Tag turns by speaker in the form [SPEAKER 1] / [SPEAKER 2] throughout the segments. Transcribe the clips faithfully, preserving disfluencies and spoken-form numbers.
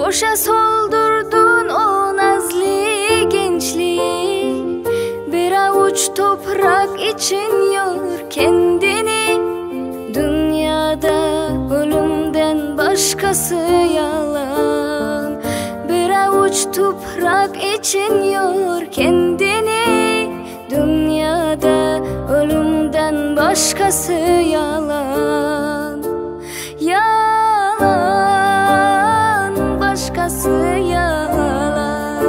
[SPEAKER 1] Boşa soldurdun o nazlı gençliği. Bir avuç toprak için yor kendini. Dünyada ölümden başkası yalan. Bir avuç toprak için yor kendini. Dünyada ölümden başkası yalan. Yalan, başkası yalan.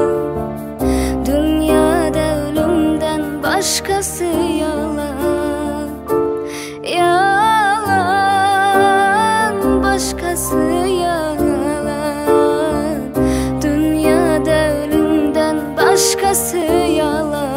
[SPEAKER 1] Dünyada ölümden başkası yalan. Yalan, başkası yalan. Dünyada ölümden başkası yalan.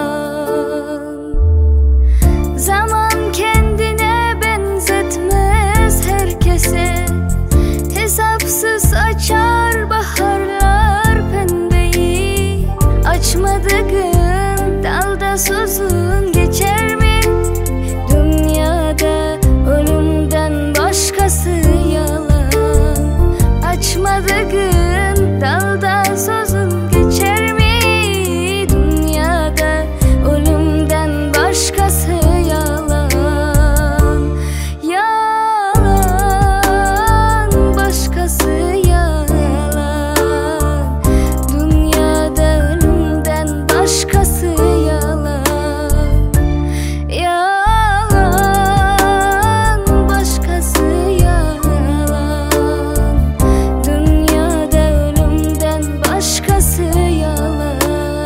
[SPEAKER 1] Zaman kendine benzetmez herkese. Hesapsız açar baharlar pembeyi. Açmadığın dalda sözün geçer mi? Dünyada ölümden başkası yalan. Açmadığın dalda sözün geçer mi? Dünyada ölümden başkası yalan. Yalan, başkası yalan. Dünyada ölümden başkası yalan. Yalan, başkası yalan. Dünyada ölümden başkası yalan.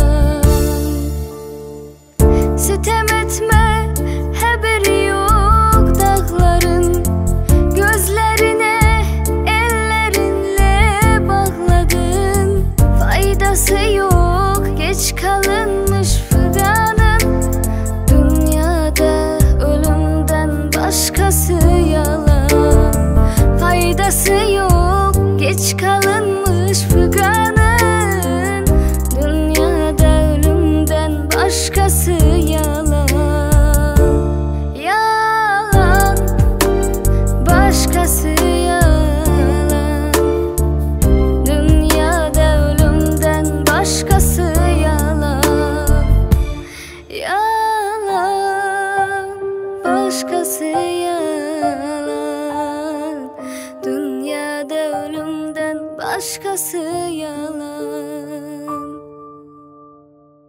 [SPEAKER 1] Sitem etme, haberi yok dağların. Gözlerine ellerinle bağladın. Faydası yok, geç kalır.